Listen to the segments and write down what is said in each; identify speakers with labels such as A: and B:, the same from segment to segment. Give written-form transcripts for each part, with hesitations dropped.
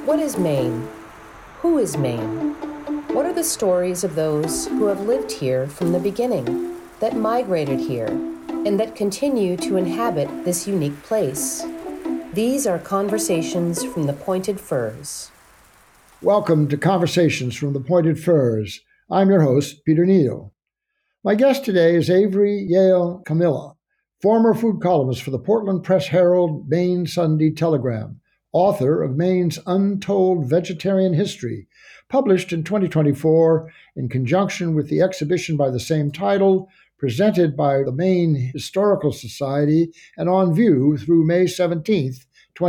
A: What is Maine? Who is Maine? What are the stories of those who have lived here from the beginning, that migrated here, and that continue to inhabit this unique place? These are Conversations from the Pointed Firs.
B: Welcome to Conversations from the Pointed Firs. I'm your host, Peter Neal. My guest today is Avery Yale Camilla, former food columnist for the Portland Press Herald, Maine Sunday Telegram, author of Maine's Untold Vegetarian History, published in 2024 in conjunction with the exhibition by the same title, presented by the Maine Historical Society and on view through May 17th,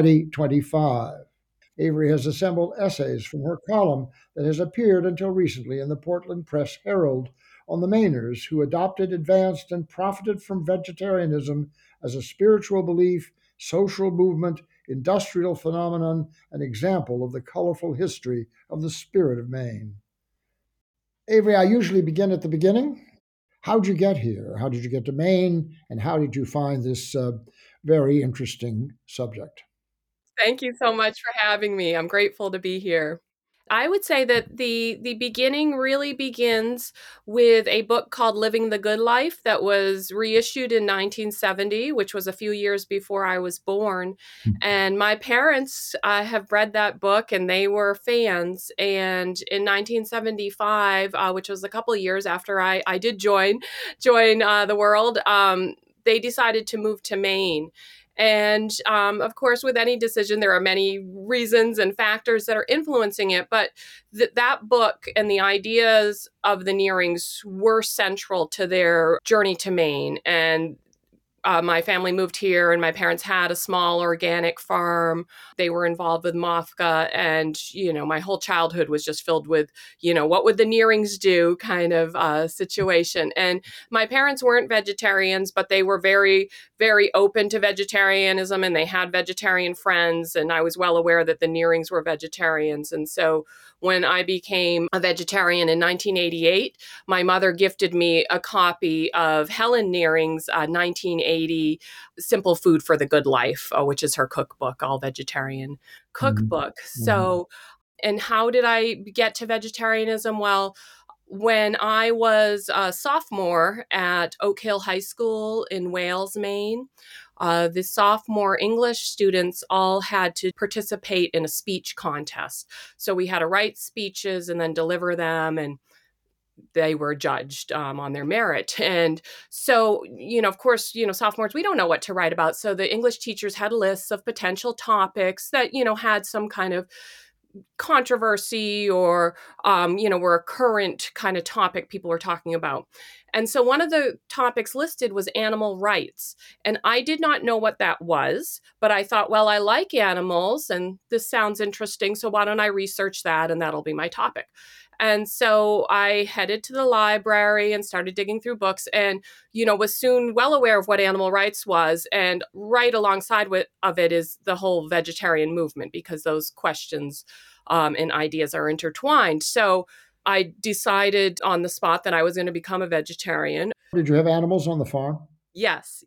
B: 2025. Avery has assembled essays from her column that has appeared until recently in the Portland Press Herald on the Mainers who adopted, advanced, and profited from vegetarianism as a spiritual belief, social movement, industrial phenomenon, and example of the colorful history of the spirit of Maine. Avery, I usually begin at the beginning. How'd you get here? How did you get to Maine? And how did you find this very interesting subject?
C: Thank you so much for having me. I'm grateful to be here. I would say that the beginning really begins with a book called Living the Good Life that was reissued in 1970, which was a few years before I was born. And my parents have read that book and they were fans. And in 1975, which was a couple of years after I did join the world, they decided to move to Maine. And of course, with any decision, there are many reasons and factors that are influencing it. But that book and the ideas of the Nearings were central to their journey to Maine. And my family moved here and my parents had a small organic farm. They were involved with MOFGA, and, my whole childhood was just filled with, what would the Nearings do kind of situation. And my parents weren't vegetarians, but they were very, very open to vegetarianism and they had vegetarian friends. And I was well aware that the Nearings were vegetarians. And so when I became a vegetarian in 1988, my mother gifted me a copy of Helen Nearing's 1980 Simple Food for the Good Life, which is her cookbook, all vegetarian cookbook.
B: Mm-hmm.
C: So, and how did I get to vegetarianism? Well, when I was a sophomore at Oak Hill High School in Wales, Maine, the sophomore English students all had to participate in a speech contest. So we had to write speeches and then deliver them, and they were judged on their merit. And so, of course, sophomores, we don't know what to write about. So the English teachers had lists of potential topics that, had some kind of controversy or, were a current kind of topic people were talking about. And so one of the topics listed was animal rights. And I did not know what that was, but I thought, well, I like animals and this sounds interesting. So why don't I research that? And that'll be my topic. And so I headed to the library and started digging through books and, was soon well aware of what animal rights was. And right alongside of it is the whole vegetarian movement, because those questions and ideas are intertwined. So I decided on the spot that I was going to become a vegetarian.
B: Did you have animals on the farm?
C: Yes.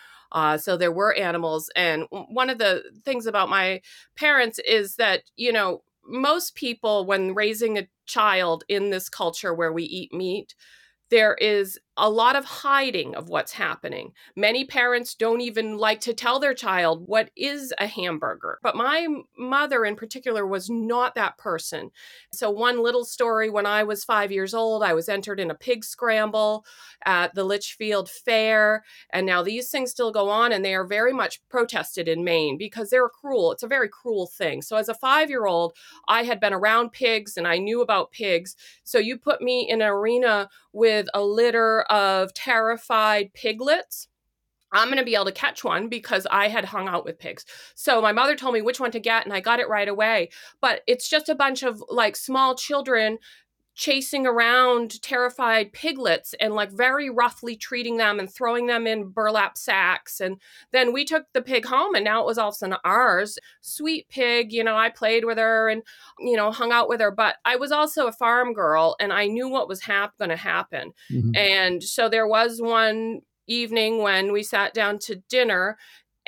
C: So there were animals. And one of the things about my parents is that, most people, when raising a child in this culture where we eat meat, there is a lot of hiding of what's happening. Many parents don't even like to tell their child what is a hamburger. But my mother in particular was not that person. So one little story, when I was 5 years old, I was entered in a pig scramble at the Litchfield Fair. And now these things still go on and they are very much protested in Maine because they're cruel. It's a very cruel thing. So as a 5-year-old, I had been around pigs and I knew about pigs. So you put me in an arena with a litter of terrified piglets, I'm going to be able to catch one because I had hung out with pigs. So my mother told me which one to get and I got it right away. But it's just a bunch of like small children chasing around terrified piglets and like very roughly treating them and throwing them in burlap sacks. And then we took the pig home and now it was all of a sudden ours. Sweet pig, I played with her and, hung out with her. But I was also a farm girl and I knew what was going to happen. Mm-hmm. And so there was one evening when we sat down to dinner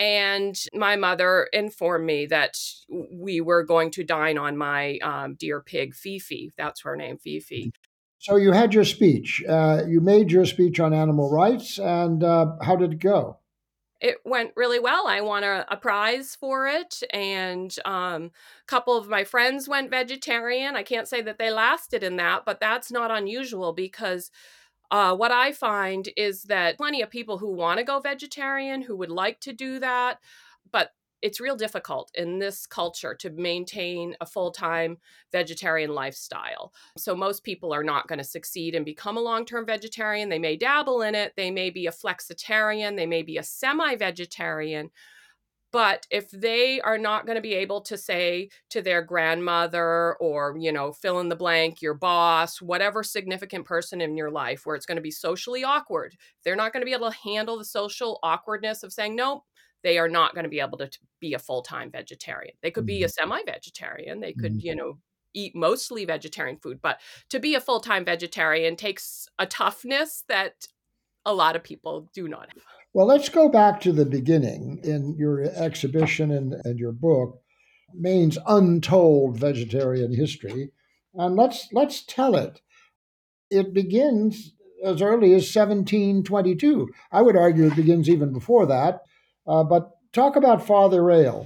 C: And my mother informed me that we were going to dine on my dear pig, Fifi. That's her name, Fifi.
B: So you had your speech. You made your speech on animal rights, and how did it go?
C: It went really well. I won a prize for it, and a couple of my friends went vegetarian. I can't say that they lasted in that, but that's not unusual because what I find is that plenty of people who want to go vegetarian, who would like to do that, but it's real difficult in this culture to maintain a full-time vegetarian lifestyle. So most people are not going to succeed and become a long-term vegetarian. They may dabble in it. They may be a flexitarian. They may be a semi-vegetarian. But if they are not going to be able to say to their grandmother or, fill in the blank, your boss, whatever significant person in your life where it's going to be socially awkward, they're not going to be able to handle the social awkwardness of saying, no, they are not going to be able to be a full-time vegetarian. They could be a semi-vegetarian. They could, eat mostly vegetarian food. But to be a full-time vegetarian takes a toughness that a lot of people do not have.
B: Well, let's go back to the beginning in your exhibition and your book, Maine's Untold Vegetarian History, and let's tell it. It begins as early as 1722. I would argue it begins even before that. But talk about Father Rail.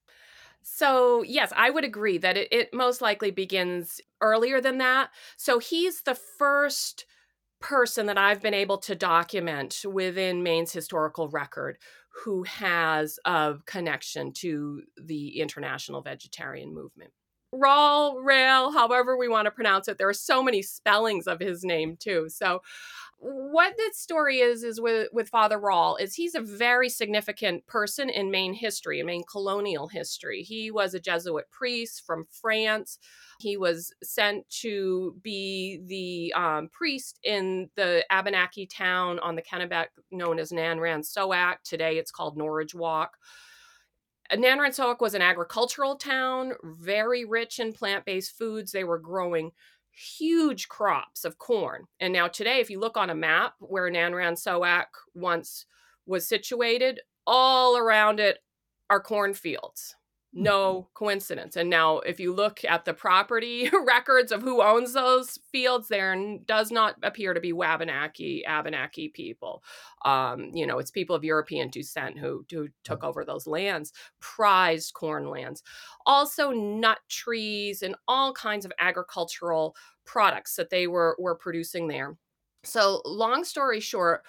C: So, yes, I would agree that it most likely begins earlier than that. So, he's the first person that I've been able to document within Maine's historical record who has a connection to the international vegetarian movement. Rail, however we want to pronounce it. There are so many spellings of his name too. So what this story is with Father Rall is he's a very significant person in Maine history, in Maine colonial history. He was a Jesuit priest from France. He was sent to be the priest in the Abenaki town on the Kennebec known as Nanransoak. Today it's called Norridgewock. Nanransoak was an agricultural town, very rich in plant-based foods. They were growing huge crops of corn. And now today, if you look on a map where Nanransoak once was situated, all around it are cornfields. No coincidence. And now if you look at the property records of who owns those fields, there does not appear to be Abenaki people. It's people of European descent who took over those lands, prized corn lands. Also nut trees and all kinds of agricultural products that they were producing there. So long story short,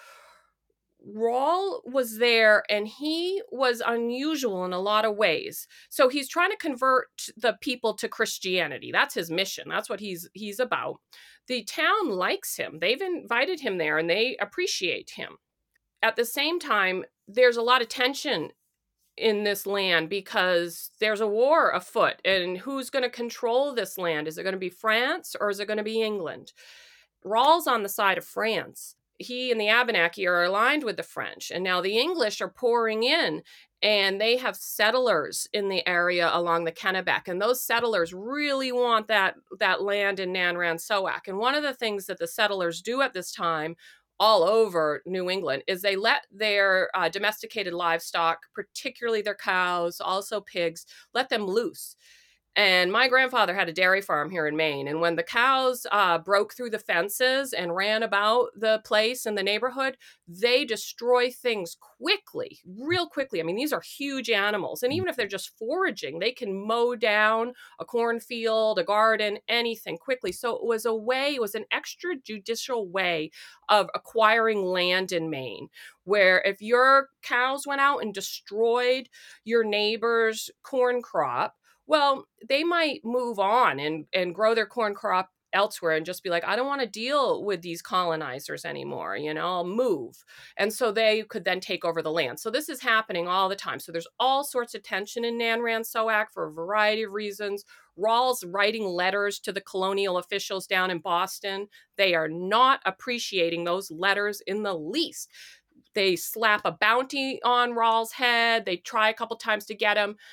C: Rall was there and he was unusual in a lot of ways. So he's trying to convert the people to Christianity. That's his mission. That's what he's about. The town likes him. They've invited him there and they appreciate him. At the same time, there's a lot of tension in this land because there's a war afoot. And who's going to control this land? Is it going to be France or is it going to be England? Rall's on the side of France. He and the Abenaki are aligned with the French. And now the English are pouring in and they have settlers in the area along the Kennebec. And those settlers really want that land in Nanransoak. And one of the things that the settlers do at this time all over New England is they let their domesticated livestock, particularly their cows, also pigs, let them loose. And my grandfather had a dairy farm here in Maine. And when the cows broke through the fences and ran about the place and the neighborhood, they destroy things quickly, real quickly. I mean, these are huge animals. And even if they're just foraging, they can mow down a cornfield, a garden, anything quickly. So it was an extrajudicial way of acquiring land in Maine, where if your cows went out and destroyed your neighbor's corn crop, well, they might move on and grow their corn crop elsewhere and just be like, I don't want to deal with these colonizers anymore, I'll move. And so they could then take over the land. So this is happening all the time. So there's all sorts of tension in Nanransoak for a variety of reasons. Rall's writing letters to the colonial officials down in Boston. They are not appreciating those letters in the least. They slap a bounty on Rall's head. They try a couple times to get him.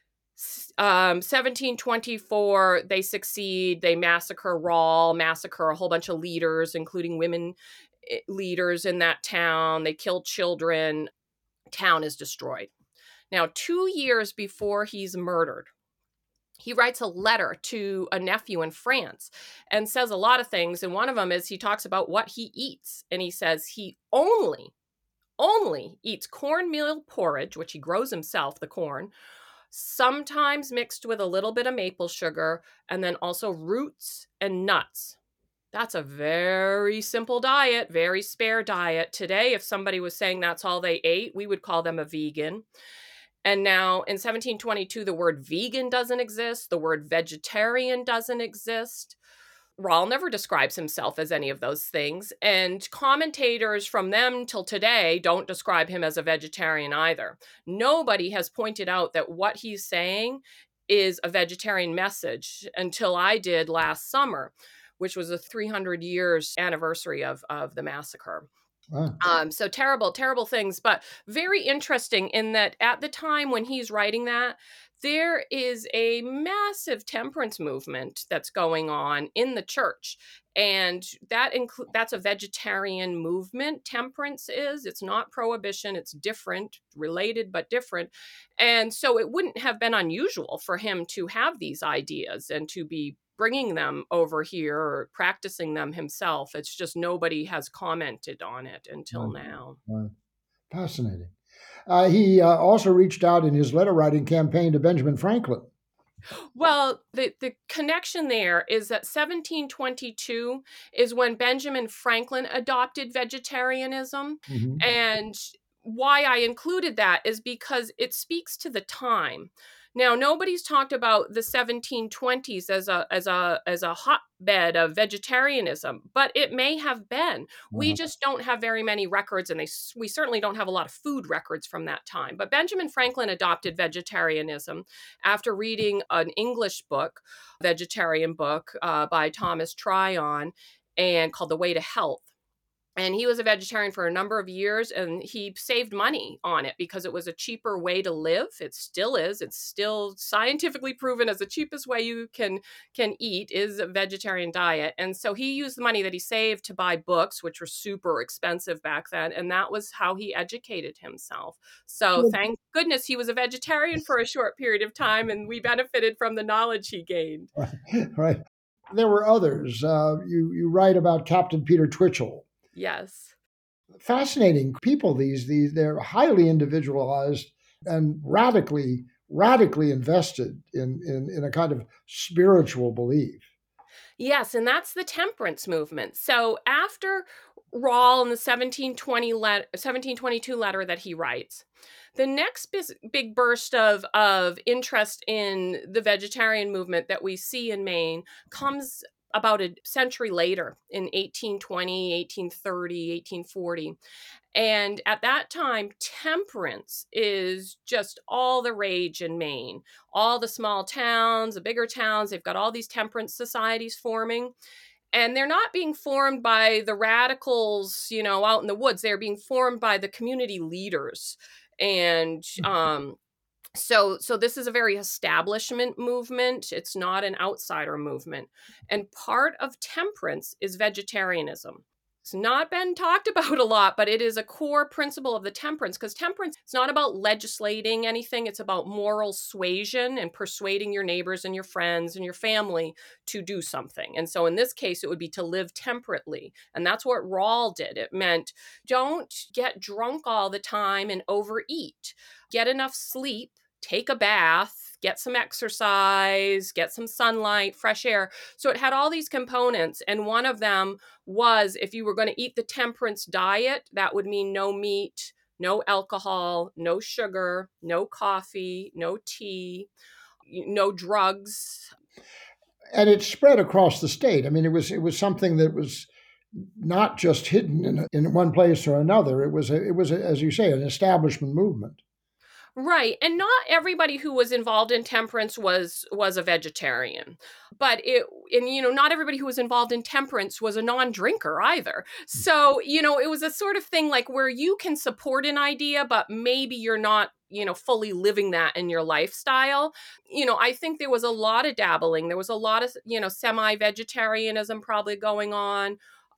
C: 1724, they succeed. They massacre Rall, massacre a whole bunch of leaders, including women leaders in that town. They kill children. Town is destroyed. Now, 2 years before he's murdered, he writes a letter to a nephew in France and says a lot of things. And one of them is he talks about what he eats. And he says he only eats cornmeal porridge, which he grows himself, the corn, sometimes mixed with a little bit of maple sugar, and then also roots and nuts. That's a very simple diet, very spare diet. Today, if somebody was saying that's all they ate, we would call them a vegan. And now in 1722, the word vegan doesn't exist. The word vegetarian doesn't exist. Rawle never describes himself as any of those things. And commentators from them till today don't describe him as a vegetarian either. Nobody has pointed out that what he's saying is a vegetarian message until I did last summer, which was a 300 years anniversary of the massacre.
B: Wow.
C: So terrible, terrible things, but very interesting in that at the time when he's writing that, there is a massive temperance movement that's going on in the church. And that's a vegetarian movement. Temperance is, it's not prohibition. It's different, related, but different. And so it wouldn't have been unusual for him to have these ideas and to be bringing them over here or practicing them himself. It's just nobody has commented on it until now.
B: Fascinating. He also reached out in his letter writing campaign to Benjamin Franklin.
C: Well, the connection there is that 1722 is when Benjamin Franklin adopted vegetarianism.
B: Mm-hmm.
C: And why I included that is because it speaks to the time. Now, nobody's talked about the 1720s as a hotbed of vegetarianism, but it may have been. We just don't have very many records, and we certainly don't have a lot of food records from that time. But Benjamin Franklin adopted vegetarianism after reading an English book, vegetarian book by Thomas Tryon, and called The Way to Health. And he was a vegetarian for a number of years, and he saved money on it because it was a cheaper way to live. It still is. It's still scientifically proven as the cheapest way you can eat is a vegetarian diet. And so he used the money that he saved to buy books, which were super expensive back then. And that was how he educated himself. So thank goodness he was a vegetarian for a short period of time, and we benefited from the knowledge he gained.
B: Right. There were others. You write about Captain Peter Twitchell.
C: Yes.
B: Fascinating people, they're highly individualized and radically invested in a kind of spiritual belief.
C: Yes, and that's the temperance movement. So after Rawle in the 1722 letter that he writes, the next big burst of interest in the vegetarian movement that we see in Maine comes about a century later in 1820, 1830, 1840. And at that time, temperance is just all the rage in Maine. All the small towns, the bigger towns, they've got all these temperance societies forming. And they're not being formed by the radicals, out in the woods. They're being formed by the community leaders. And So this is a very establishment movement. It's not an outsider movement. And part of temperance is vegetarianism. It's not been talked about a lot, but it is a core principle of the temperance, because temperance is not about legislating anything. It's about moral suasion and persuading your neighbors and your friends and your family to do something. And so in this case, it would be to live temperately. And that's what Rawle did. It meant don't get drunk all the time and overeat. Get enough sleep. Take a bath, get some exercise, get some sunlight, fresh air. So it had all these components. And one of them was, if you were going to eat the temperance diet, that would mean no meat, no alcohol, no sugar, no coffee, no tea, no drugs.
B: And it spread across the state. I mean, it was something that was not just hidden in one place or another. It was as you say, an establishment movement.
C: Right. And not everybody who was involved in temperance was a vegetarian. But not everybody who was involved in temperance was a non-drinker either. So, it was a sort of thing like where you can support an idea, but maybe you're not, fully living that in your lifestyle. I think there was a lot of dabbling. There was a lot of, semi-vegetarianism probably going on.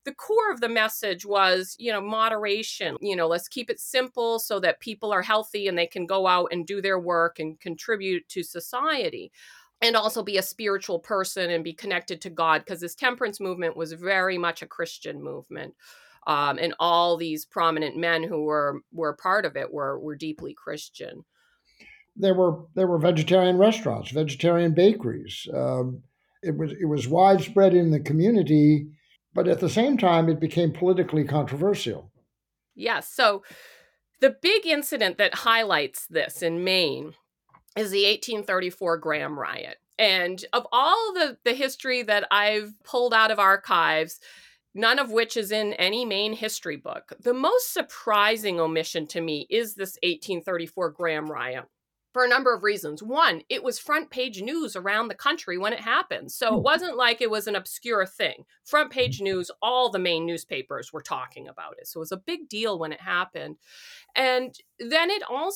C: the core of the message was, moderation. Let's keep it simple so that people are healthy and they can go out and do their work and contribute to society. And also be a spiritual person and be connected to God, because this temperance movement was very much a Christian movement. And all these prominent men who were part of it were deeply Christian.
B: There were vegetarian restaurants, vegetarian bakeries. It was widespread in the community, but at the same time, it became politically controversial.
C: Yes. So the big incident that highlights this in Maine is the 1834 Graham riot. And of all the history that I've pulled out of archives, none of which is in any Maine history book, the most surprising omission to me is this 1834 Graham riot, for a number of reasons. One, it was front page news around the country when it happened. So it wasn't like it was an obscure thing. Front page news, all the Maine newspapers were talking about it. So it was a big deal when it happened. And then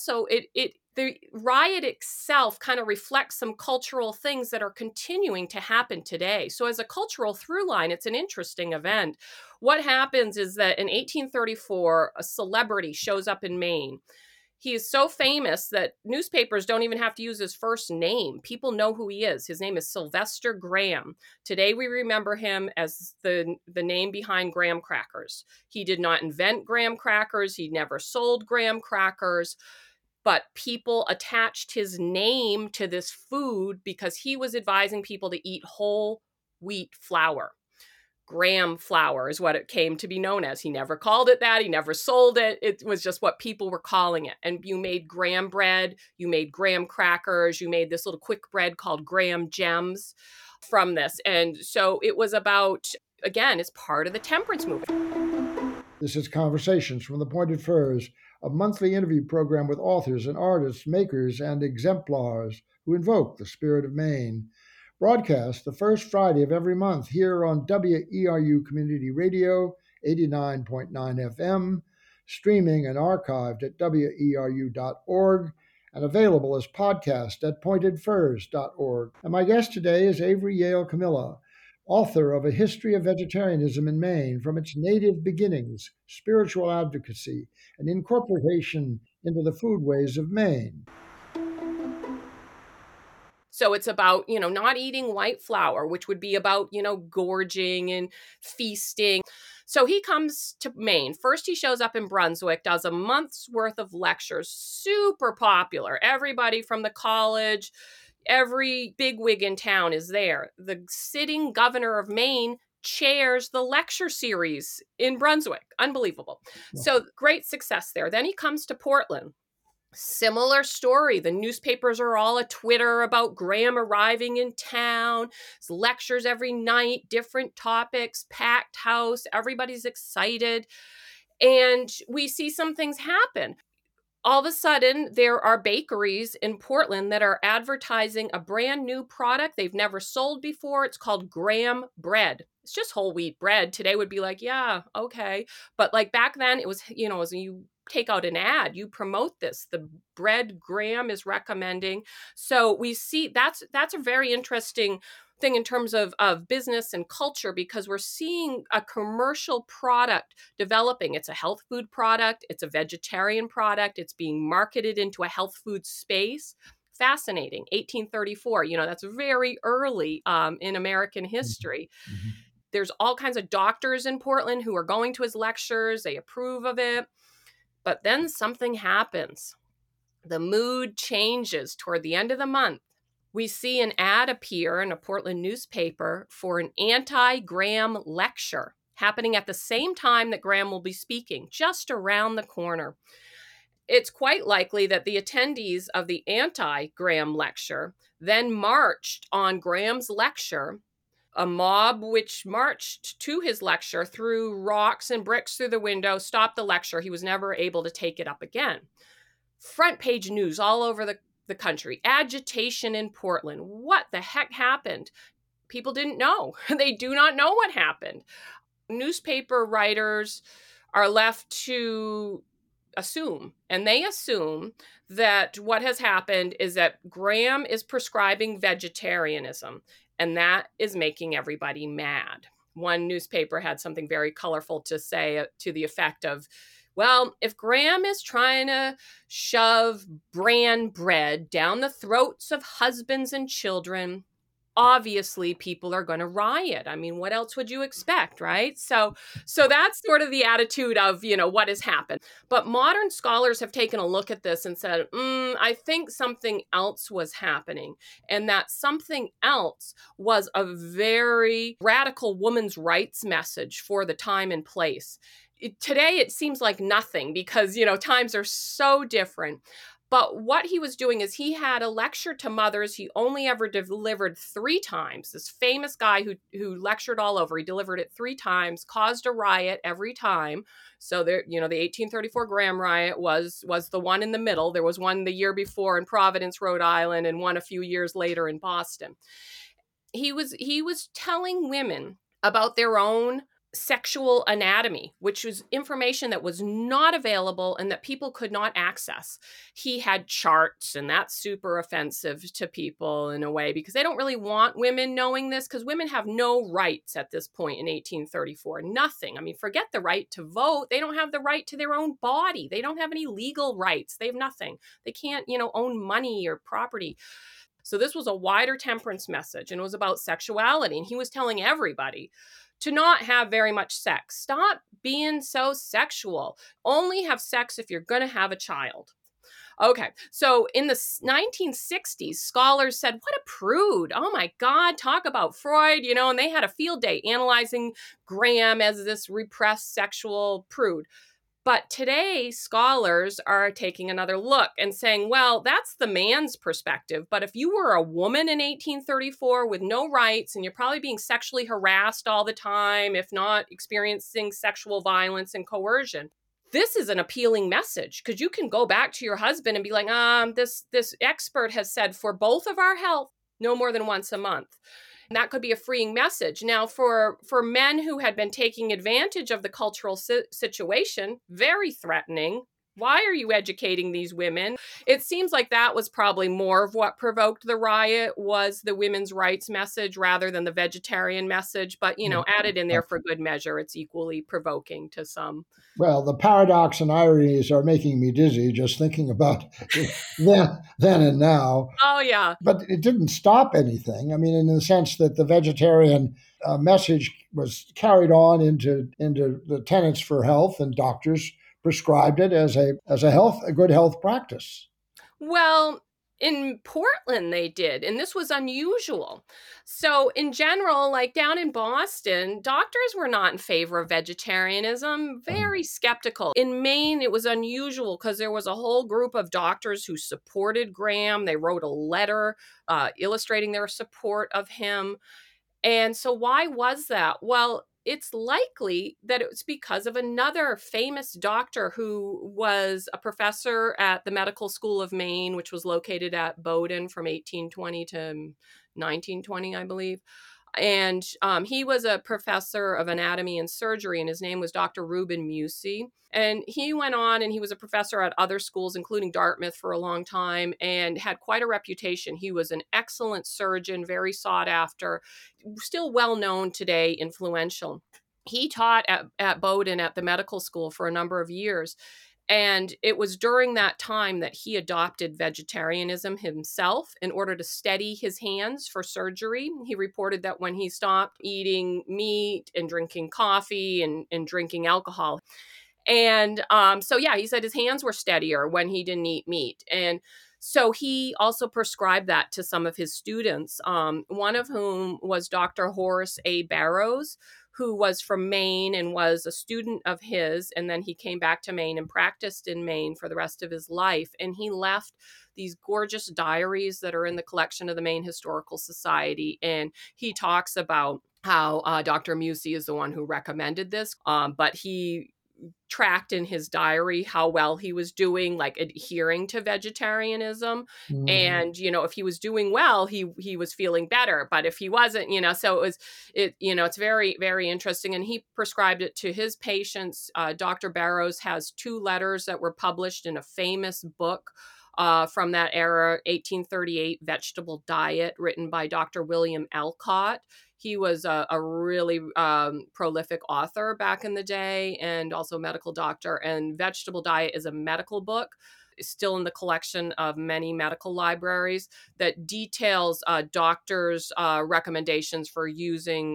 C: the riot itself kind of reflects some cultural things that are continuing to happen today. So as a cultural through line, it's an interesting event. What happens is that in 1834, a celebrity shows up in Maine. He is so famous that newspapers don't even have to use his first name. People know who he is. His name is Sylvester Graham. Today we remember him as the name behind graham crackers. He did not invent graham crackers. He never sold graham crackers. But people attached his name to this food because he was advising people to eat whole wheat flour. Graham flour is what it came to be known as. He never called it that. He never sold it. It was just what people were calling it. And you made graham bread, you made graham crackers, you made this little quick bread called Graham Gems from this. And so it was about, again, it's part of the temperance movement.
B: This is Conversations from the Pointed Firs, a monthly interview program with authors and artists, makers, and exemplars who invoke the spirit of Maine. Broadcast the first Friday of every month here on WERU Community Radio 89.9 FM, streaming and archived at weru.org, and available as podcast at pointedfirs.org. And my guest today is Avery Yale Camilla, author of A History of Vegetarianism in Maine, from its native beginnings, spiritual advocacy, and incorporation into the foodways of Maine.
C: So it's about, not eating white flour, which would be about, gorging and feasting. So he comes to Maine. First, he shows up in Brunswick, does a month's worth of lectures, super popular. Everybody from the college, every bigwig in town is there. The sitting governor of Maine chairs the lecture series in Brunswick. Unbelievable. Yeah. So great success there. Then he comes to Portland. Similar story. The newspapers are all a Twitter about Graham arriving in town. It's lectures every night, different topics, packed house. Everybody's excited. And we see some things happen. All of a sudden, there are bakeries in Portland that are advertising a brand new product they've never sold before. It's called Graham bread. It's just whole wheat bread. Today would be like, yeah, okay. But like back then, it was, as you take out an ad, you promote this. The bread Graham is recommending. So we see that's a very interesting thing in terms of business and culture, because we're seeing a commercial product developing. It's a health food product. It's a vegetarian product. It's being marketed into a health food space. Fascinating. 1834, that's very early in American history. Mm-hmm. There's all kinds of doctors in Portland who are going to his lectures. They approve of it. But then something happens. The mood changes toward the end of the month. We see an ad appear in a Portland newspaper for an anti-Graham lecture happening at the same time that Graham will be speaking, just around the corner. It's quite likely that the attendees of the anti-Graham lecture then marched on Graham's lecture. A mob which marched to his lecture, threw rocks and bricks through the window, stopped the lecture. He was never able to take it up again. Front page news all over the country. Agitation in Portland. What the heck happened? People didn't know. They do not know what happened. Newspaper writers are left to assume, and they assume that what has happened is that Graham is prescribing vegetarianism, and that is making everybody mad. One newspaper had something very colorful to say to the effect of, well, if Graham is trying to shove bran bread down the throats of husbands and children, obviously people are going to riot. I mean, what else would you expect, right? So that's sort of the attitude of, what has happened. But modern scholars have taken a look at this and said, I think something else was happening. And that something else was a very radical women's rights message for the time and place. Today, it seems like nothing because, times are so different. But what he was doing is he had a lecture to mothers he only ever delivered 3 times. This famous guy who lectured all over, he delivered it 3 times, caused a riot every time. So there, the 1834 Graham riot was the one in the middle. There was one the year before in Providence, Rhode Island, and one a few years later in Boston. He was telling women about their own sexual anatomy, which was information that was not available and that people could not access. He had charts, and that's super offensive to people in a way because they don't really want women knowing this, because women have no rights at this point in 1834. Nothing. I mean, forget the right to vote. They don't have the right to their own body. They don't have any legal rights. They have nothing. They can't, own money or property. So this was a wider temperance message, and it was about sexuality. And he was telling everybody to not have very much sex. Stop being so sexual. Only have sex if you're going to have a child. Okay, so in the 1960s, scholars said, what a prude. Oh my God, talk about Freud, and they had a field day analyzing Graham as this repressed sexual prude. But today, scholars are taking another look and saying, well, that's the man's perspective. But if you were a woman in 1834 with no rights, and you're probably being sexually harassed all the time, if not experiencing sexual violence and coercion, this is an appealing message, because you can go back to your husband and be like, this expert has said for both of our health, no more than once a month. And that could be a freeing message. Now, for men who had been taking advantage of the cultural situation, very threatening. Why are you educating these women? It seems like that was probably more of what provoked the riot, was the women's rights message rather than the vegetarian message. But, added in there for good measure, it's equally provoking to some.
B: Well, the paradox and ironies are making me dizzy just thinking about then and now.
C: Oh, yeah.
B: But it didn't stop anything. I mean, in the sense that the vegetarian message was carried on into the tenets for health, and doctors prescribed it as a good health practice.
C: Well, in Portland, they did, and this was unusual. So in general, like down in Boston, doctors were not in favor of vegetarianism, very skeptical. In Maine, it was unusual because there was a whole group of doctors who supported Graham. They wrote a letter illustrating their support of him. And so why was that? Well, it's likely that it was because of another famous doctor who was a professor at the Medical School of Maine, which was located at Bowdoin from 1820 to 1920, I believe. And he was a professor of anatomy and surgery, and his name was Dr. Reuben Mussey. And he went on, and he was a professor at other schools, including Dartmouth, for a long time, and had quite a reputation. He was an excellent surgeon, very sought after, still well known today, influential. He taught at Bowdoin at the medical school for a number of years. And it was during that time that he adopted vegetarianism himself in order to steady his hands for surgery. He reported that when he stopped eating meat and drinking coffee and drinking alcohol, and he said his hands were steadier when he didn't eat meat. And so he also prescribed that to some of his students, one of whom was Dr. Horace A. Barrows, who was from Maine and was a student of his. And then he came back to Maine and practiced in Maine for the rest of his life. And he left these gorgeous diaries that are in the collection of the Maine Historical Society. And he talks about how Dr. Mussey is the one who recommended this, but he tracked in his diary how well he was doing, like adhering to vegetarianism. Mm. And, if he was doing well, he was feeling better. But if he wasn't, so it's very, very interesting. And he prescribed it to his patients. Dr. Barrows has 2 letters that were published in a famous book from that era, 1838 Vegetable Diet, written by Dr. William Alcott. He was a really prolific author back in the day and also a medical doctor. And Vegetable Diet is a medical book, still in the collection of many medical libraries, that details doctors' recommendations for using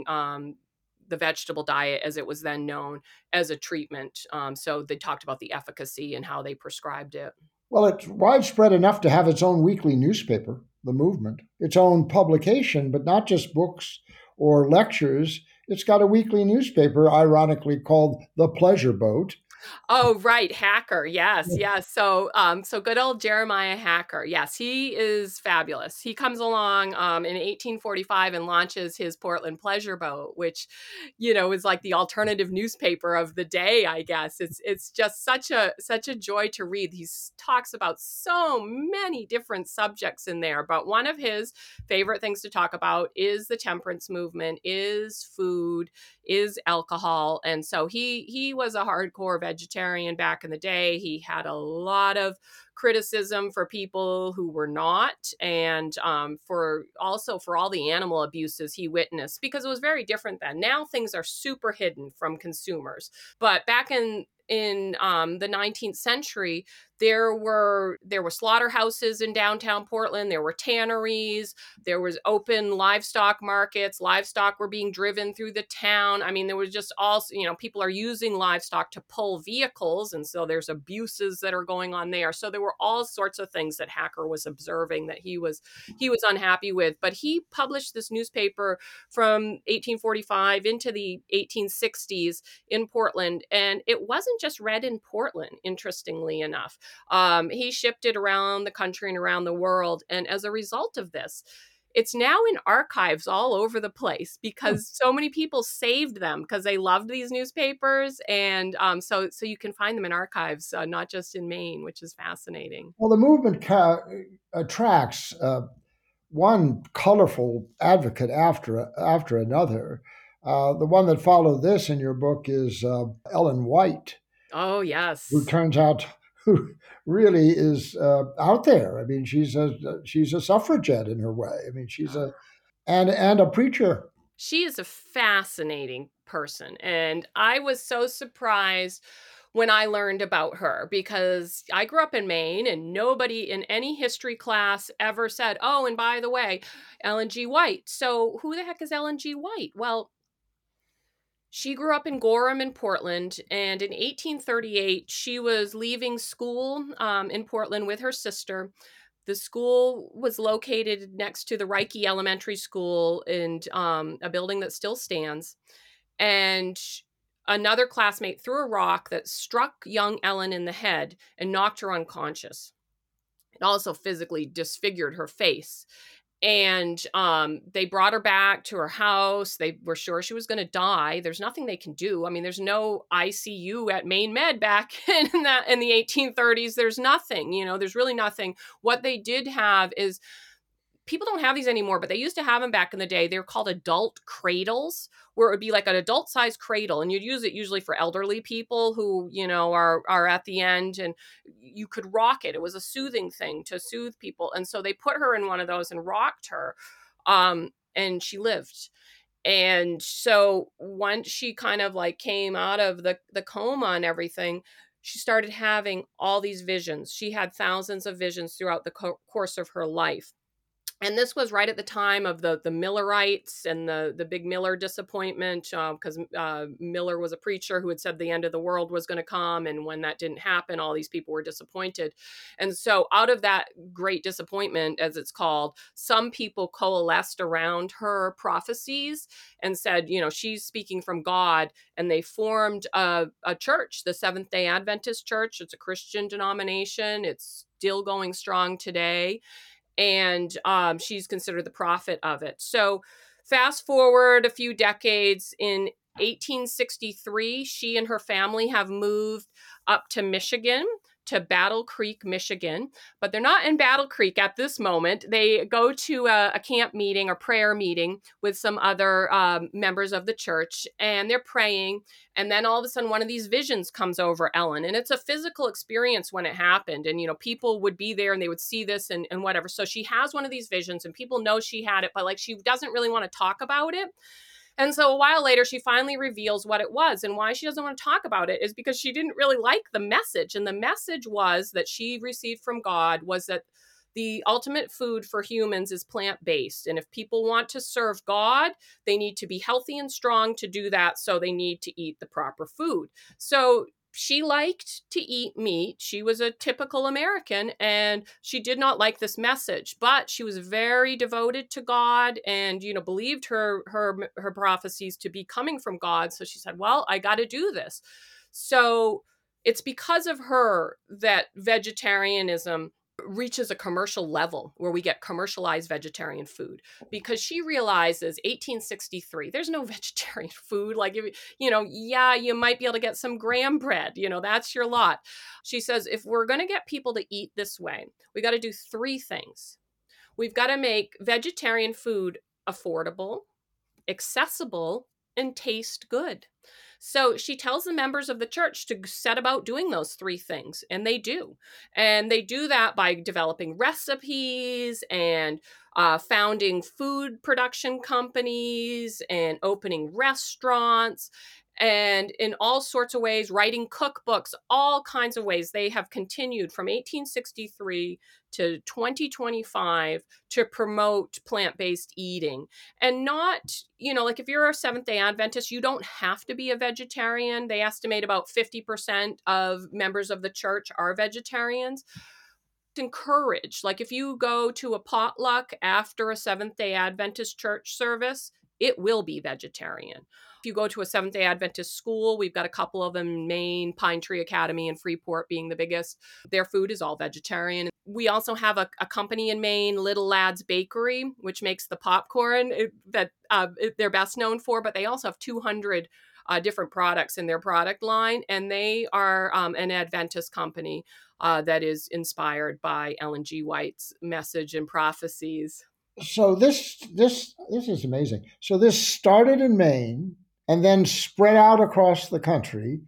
C: the vegetable diet, as it was then known, as a treatment. So they talked about the efficacy and how they prescribed it.
B: Well, it's widespread enough to have its own weekly newspaper, The Movement, its own publication, but not just books or lectures. It's got a weekly newspaper, ironically called The Pleasure Boat.
C: Oh, right. Hacker. Yes. Yes. So good old Jeremiah Hacker. Yes. He is fabulous. He comes along in 1845 and launches his Portland Pleasure Boat, which, is like the alternative newspaper of the day, I guess. It's just such a joy to read. He talks about so many different subjects in there, but one of his favorite things to talk about is the temperance movement, is food, is alcohol. And so he was a hardcore vegetarian back in the day. He had a lot of criticism for people who were not, and for all the animal abuses he witnessed, because it was very different then. Now things are super hidden from consumers, but back in the 19th century, there were slaughterhouses in downtown Portland. There were tanneries. There was open livestock markets. Livestock were being driven through the town. I mean, there was just also, people are using livestock to pull vehicles. And so there's abuses that are going on there. So there were all sorts of things that Hacker was observing that he was unhappy with. But he published this newspaper from 1845 into the 1860s in Portland. And it wasn't just read in Portland, interestingly enough. He shipped it around the country and around the world. And as a result of this, it's now in archives all over the place because so many people saved them because they loved these newspapers. And so you can find them in archives, not just in Maine, which is fascinating.
B: Well, the movement attracts one colorful advocate after another. The one that followed this in your book is Ellen White.
C: Oh, yes.
B: Who really is out there. I mean, she's a suffragette in her way. I mean, she's and a preacher.
C: She is a fascinating person, and I was so surprised when I learned about her, because I grew up in Maine and nobody in any history class ever said, oh, and by the way, Ellen G. White. So who the heck is Ellen G. White? Well, she grew up in Gorham in Portland, and in 1838, she was leaving school in Portland with her sister. The school was located next to the Reiki Elementary School in a building that still stands. And another classmate threw a rock that struck young Ellen in the head and knocked her unconscious. It also physically disfigured her face. And they brought her back to her house. They were sure she was going to die. There's nothing they can do. I mean, there's no ICU at Maine Med back in the 1830s. There's nothing, there's really nothing. What they did have is, people don't have these anymore, but they used to have them back in the day. They were called adult cradles, where it would be like an adult sized cradle. And you'd use it usually for elderly people who, are at the end, and you could rock it. It was a soothing thing to soothe people. And so they put her in one of those and rocked her. And she lived. And so once she kind of like came out of the coma and everything, she started having all these visions. She had thousands of visions throughout the course of her life. And this was right at the time of the Millerites and the big Miller disappointment, because Miller was a preacher who had said the end of the world was going to come. And when that didn't happen, all these people were disappointed. And so out of that great disappointment, as it's called, some people coalesced around her prophecies and said, she's speaking from God. And they formed a church, the Seventh-day Adventist Church. It's a Christian denomination. It's still going strong today. And she's considered the prophet of it. So fast forward a few decades, in 1863, she and her family have moved up to Michigan to Battle Creek, Michigan, but they're not in Battle Creek at this moment. They go to a camp meeting or prayer meeting with some other members of the church, and they're praying. And then all of a sudden, one of these visions comes over Ellen, and it's a physical experience when it happened. And, people would be there and they would see this and whatever. So she has one of these visions, and people know she had it, but like she doesn't really want to talk about it. And so a while later, she finally reveals what it was. And why she doesn't want to talk about it is because she didn't really like the message. And the message was that she received from God was that the ultimate food for humans is plant-based. And if people want to serve God, they need to be healthy and strong to do that. So they need to eat the proper food. So she liked to eat meat. She was a typical American, and she did not like this message, but she was very devoted to God and, believed her prophecies to be coming from God. So she said, well, I got to do this. So it's because of her that vegetarianism reaches a commercial level where we get commercialized vegetarian food, because she realizes 1863, there's no vegetarian food. Like, you might be able to get some graham bread, that's your lot. She says, if we're going to get people to eat this way, we got to do three things. We've got to make vegetarian food affordable, accessible, and taste good. So she tells the members of the church to set about doing those three things, and they do. And they do that by developing recipes and founding food production companies and opening restaurants, and in all sorts of ways, writing cookbooks, all kinds of ways. They have continued from 1863 to 2025 to promote plant-based eating. And not, like if you're a Seventh-day Adventist, you don't have to be a vegetarian. They estimate about 50% of members of the church are vegetarians. Encourage, like if you go to a potluck after a Seventh-day Adventist church service, it will be vegetarian. If you go to a Seventh-day Adventist school, we've got a couple of them in Maine, Pine Tree Academy and Freeport being the biggest. Their food is all vegetarian. We also have a company in Maine, Little Lads Bakery, which makes the popcorn that they're best known for, but they also have 200 different products in their product line, and they are an Adventist company that is inspired by Ellen G. White's message and prophecies.
B: So this is amazing. So this started in Maine and then spread out across the country,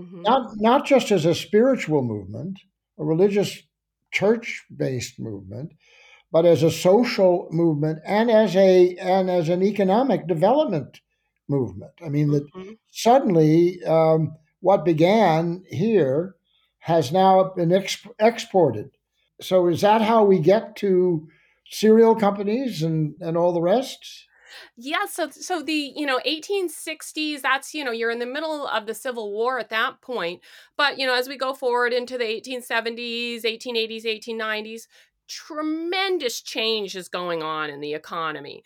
B: not just as a spiritual movement, a religious church-based movement, but as a social movement and as an economic development movement. I mean, that suddenly what began here has now been exported. So is that how we get to cereal companies and all the rest?
C: Yeah, so the 1860s, that's you're in the middle of the Civil War at that point, but as we go forward into the 1870s, 1880s, 1890s, tremendous change is going on in the economy.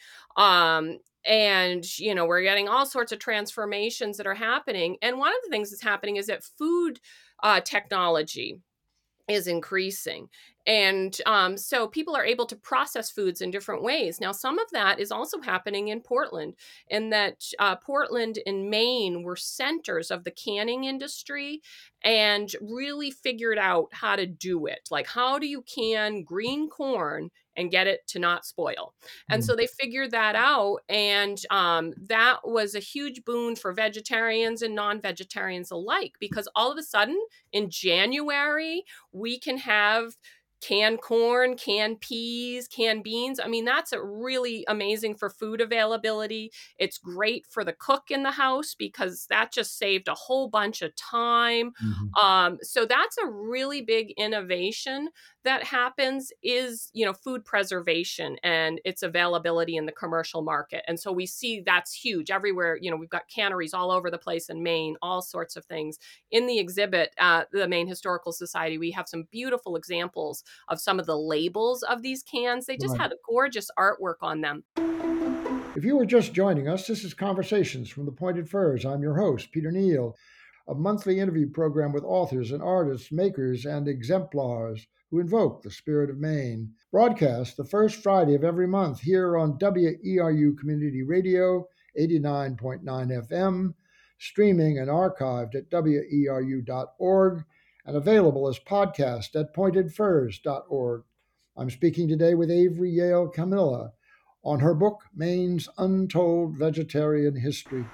C: And we're getting all sorts of transformations that are happening, and one of the things that's happening is that food technology is increasing. And so people are able to process foods in different ways. Now, some of that is also happening in Portland, in that Portland and Maine were centers of the canning industry and really figured out how to do it. Like, how do you can green corn and get it to not spoil? And so they figured that out. And that was a huge boon for vegetarians and non-vegetarians alike, because all of a sudden in January, we can have canned corn, canned peas, canned beans. I mean, that's really amazing for food availability. It's great for the cook in the house because that just saved a whole bunch of time. So that's a really big innovation that happens, is, food preservation and its availability in the commercial market. And so we see that's huge everywhere. We've got canneries all over the place in Maine, all sorts of things. In the exhibit at the Maine Historical Society, we have some beautiful examples of some of the labels of these cans. They just had a gorgeous artwork on them.
B: If you were just joining us, this is Conversations from the Pointed Firs. I'm your host, Peter Neal, a monthly interview program with authors and artists, makers, and exemplars who invoke the spirit of Maine. Broadcast the first Friday of every month here on WERU Community Radio, 89.9 FM, streaming and archived at weru.org, and available as podcast at pointedfurs.org. I'm speaking today with Avery Yale Camilla on her book, Maine's Untold Vegetarian History.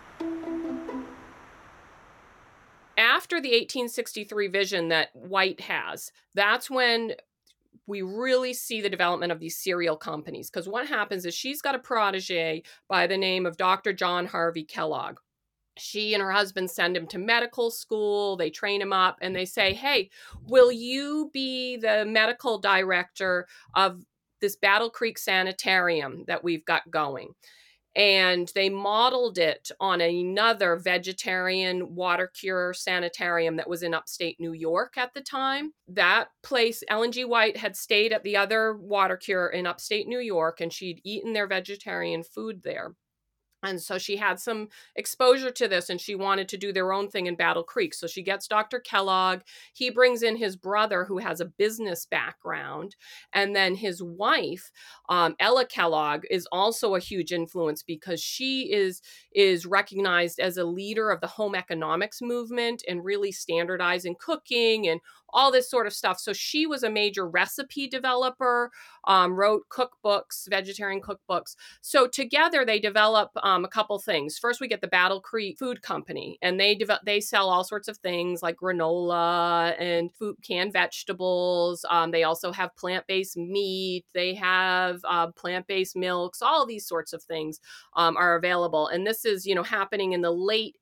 C: After the 1863 vision that White has, that's when we really see the development of these cereal companies. Because what happens is she's got a protege by the name of Dr. John Harvey Kellogg. She and her husband send him to medical school. They train him up and they say, hey, will you be the medical director of this Battle Creek Sanitarium that we've got going? And they modeled it on another vegetarian water cure sanitarium that was in upstate New York at the time. That place, Ellen G. White had stayed at the other water cure in upstate New York, and she'd eaten their vegetarian food there. And so she had some exposure to this and she wanted to do their own thing in Battle Creek. So she gets Dr. Kellogg. He brings in his brother who has a business background. And then his wife, Ella Kellogg, is also a huge influence because she is recognized as a leader of the home economics movement and really standardizing cooking and all this sort of stuff. So she was a major recipe developer, wrote cookbooks, vegetarian cookbooks. So together they develop a couple things. First, we get the Battle Creek Food Company, and they sell all sorts of things like granola and canned vegetables. They also have plant-based meat. They have plant-based milks. All these sorts of things are available. And this is, happening in the late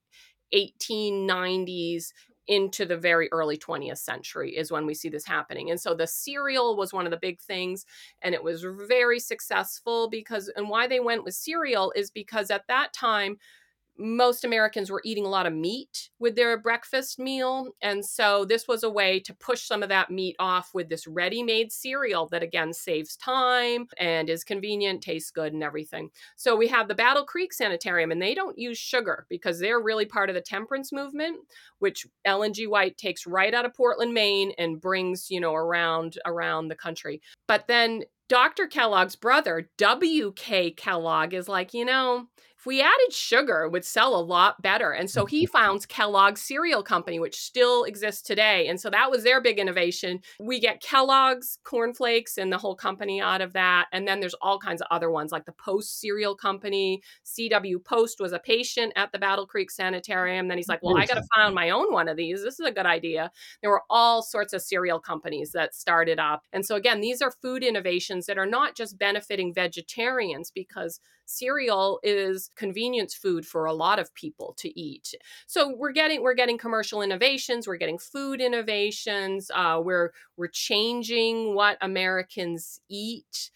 C: 1890s into the very early 20th century is when we see this happening. And so the cereal was one of the big things, and it was very successful and why they went with cereal is because at that time, most Americans were eating a lot of meat with their breakfast meal. And so this was a way to push some of that meat off with this ready-made cereal that, again, saves time and is convenient, tastes good and everything. So we have the Battle Creek Sanitarium, and they don't use sugar because they're really part of the temperance movement, which Ellen G. White takes right out of Portland, Maine and brings, around the country. But then Dr. Kellogg's brother, W.K. Kellogg, is like, if we added sugar, it would sell a lot better. And so he founds Kellogg's Cereal Company, which still exists today. And so that was their big innovation. We get Kellogg's cornflakes and the whole company out of that. And then there's all kinds of other ones like the Post Cereal Company. C.W. Post was a patient at the Battle Creek Sanitarium. Then he's like, well, I got to found my own one of these. This is a good idea. There were all sorts of cereal companies that started up. And so again, these are food innovations that are not just benefiting vegetarians because cereal is convenience food for a lot of people to eat. So we're getting commercial innovations, we're getting food innovations, we're changing what Americans eat.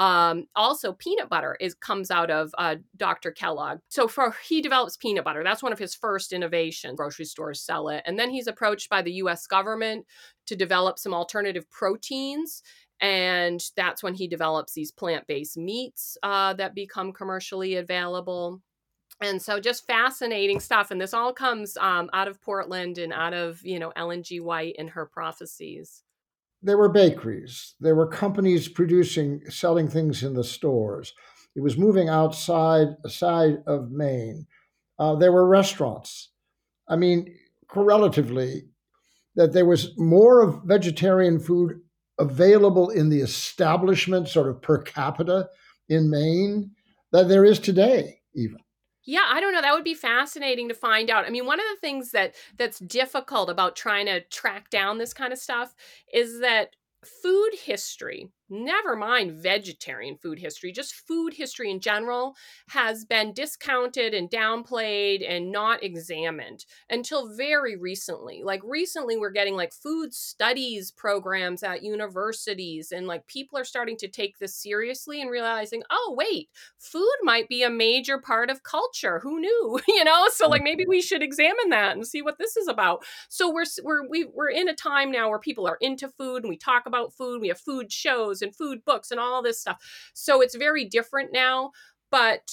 C: Also, peanut butter comes out of Dr. Kellogg. So he develops peanut butter. That's one of his first innovations. Grocery stores sell it. And then he's approached by the US government to develop some alternative proteins. And that's when he develops these plant-based meats that become commercially available. And so just fascinating stuff. And this all comes out of Portland and out of, Ellen G. White and her prophecies.
B: There were bakeries. There were companies selling things in the stores. It was moving outside of Maine. There were restaurants. I mean, relatively, that there was more of vegetarian food available in the establishment, sort of per capita in Maine, than there is today, even.
C: Yeah, I don't know. That would be fascinating to find out. I mean, one of the things that's difficult about trying to track down this kind of stuff is that food history, never mind vegetarian food history, just food history in general, has been discounted and downplayed and not examined until very recently. Like recently, we're getting like food studies programs at universities, and like people are starting to take this seriously and realizing, oh, wait, food might be a major part of culture. Who knew? So like maybe we should examine that and see what this is about. So we're in a time now where people are into food and we talk about food. We have food shows and food books and all this stuff. So it's very different now. But,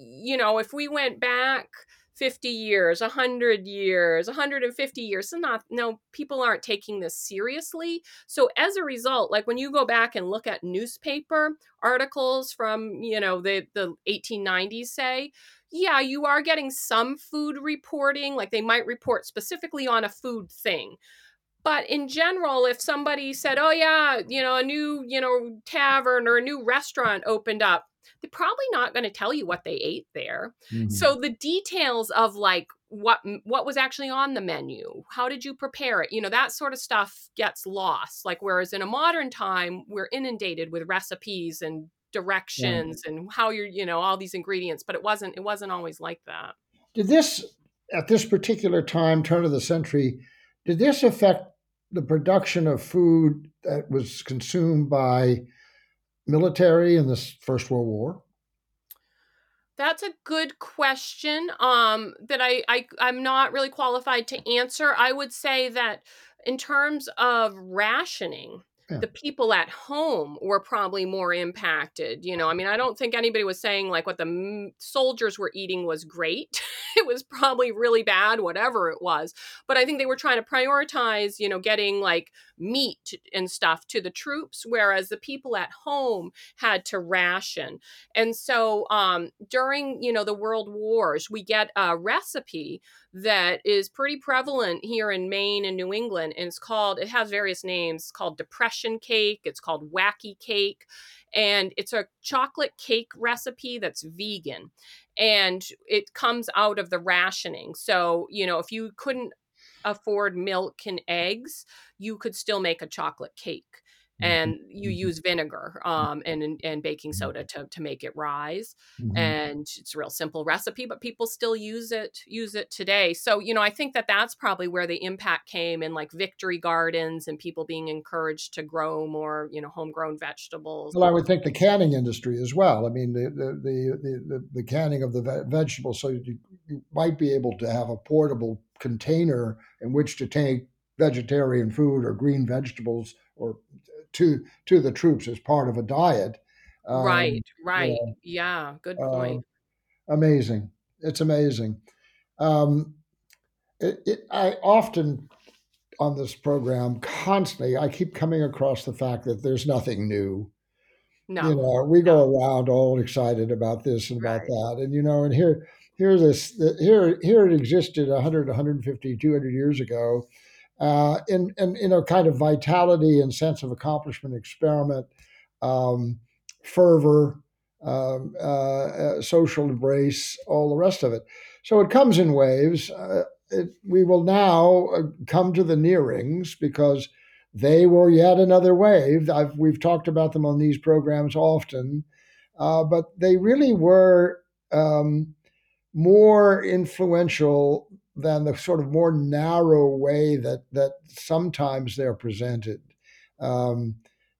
C: if we went back 50 years, 100 years, 150 years, people aren't taking this seriously. So as a result, like when you go back and look at newspaper articles from, the 1890s, say, yeah, you are getting some food reporting, like they might report specifically on a food thing. But in general, if somebody said, oh, yeah, a new, tavern or a new restaurant opened up, they're probably not going to tell you what they ate there.
B: Mm-hmm.
C: So the details of like what was actually on the menu, how did you prepare it, that sort of stuff gets lost. Like, whereas in a modern time, we're inundated with recipes and
B: Yeah.
C: directions and how you're, all these ingredients, but it wasn't always like that.
B: Did this, at this particular time, turn of the century, did this affect the production of food that was consumed by military in the First World War?
C: That's a good question, that I'm not really qualified to answer. I would say that in terms of rationing,
B: Yeah.
C: the people at home were probably more impacted. I mean, I don't think anybody was saying like what the soldiers were eating was great. It was probably really bad, whatever it was. But I think they were trying to prioritize, getting like meat and stuff to the troops, whereas the people at home had to ration. And so during, the world wars, we get a recipe that is pretty prevalent here in Maine and New England. And it has various names. It's called depression cake. It's called wacky cake. And it's a chocolate cake recipe that's vegan. And it comes out of the rationing. So, if you couldn't afford milk and eggs, you could still make a chocolate cake.
B: Mhm.
C: And you
B: Mhm.
C: use vinegar and baking soda to make it rise.
B: Mhm.
C: And it's a real simple recipe, but people still use it today. So, I think that that's probably where the impact came in, like victory gardens and people being encouraged to grow more, homegrown vegetables.
B: Well, I would think the canning industry as well. I mean, the canning of the vegetables, so you might be able to have a portable container in which to take vegetarian food or green vegetables or to the troops as part of a diet.
C: Right,
B: You
C: right.
B: know,
C: Yeah, good
B: uh,
C: point.
B: amazing. It's amazing. Um, I often on this program constantly I keep coming across the fact that there's nothing new.
C: No,
B: We
C: no.
B: go around all excited about this and about
C: Right.
B: that, and here it existed 100, 150, 200 years ago, in a kind of vitality and sense of accomplishment, experiment, um, fervor, social embrace, all the rest of it. So it comes in waves. We will now come to the nearings because they were yet another wave. We've talked about them on these programs often, but they really were more influential than the sort of more narrow way that sometimes they're presented. Um,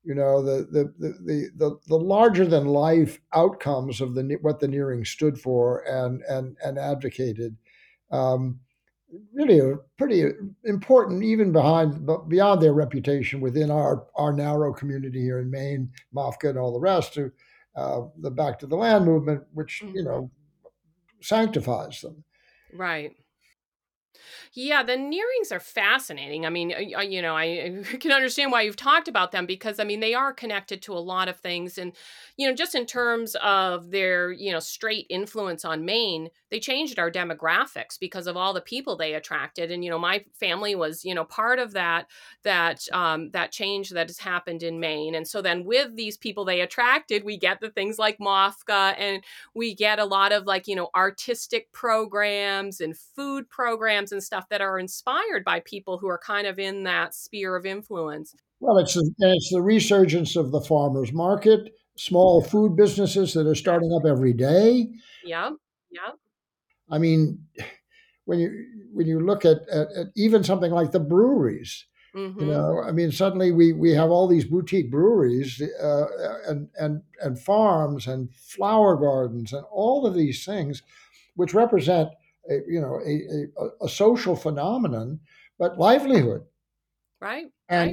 B: the larger than life outcomes of what the Nearing stood for and advocated. Um, Really pretty important, even beyond their reputation within our narrow community here in Maine, Mafka, and all the rest, to the Back to the Land movement, which
C: Mhm.
B: sanctifies them.
C: Right. Yeah, the nearings are fascinating. I mean, I can understand why you've talked about them because, I mean, they are connected to a lot of things. And, just in terms of their, straight influence on Maine, they changed our demographics because of all the people they attracted. And, my family was, part of that change that has happened in Maine. And so then with these people they attracted, we get the things like Mofka, and we get a lot of like, artistic programs and food programs and stuff that are inspired by people who are kind of in that sphere of influence.
B: Well, it's the resurgence of the farmers market, small food businesses that are starting
C: That's
B: up every day.
C: Yep. Yep.
B: I mean, when you look at even something like the breweries,
C: Mm-hmm.
B: I mean, suddenly we have all these boutique breweries, and farms and flower gardens and all of these things, which represent a social phenomenon, but livelihood
C: Right.
B: and
C: Right.